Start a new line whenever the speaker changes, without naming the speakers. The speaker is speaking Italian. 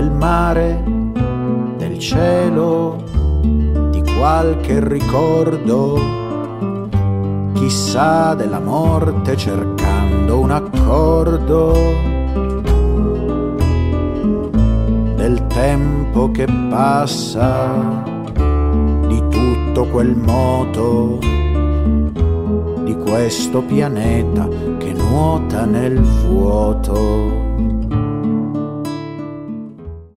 del mare, del cielo, di qualche ricordo, chissà della morte cercando un accordo, del tempo che passa, di tutto quel moto, di questo pianeta che nuota nel vuoto.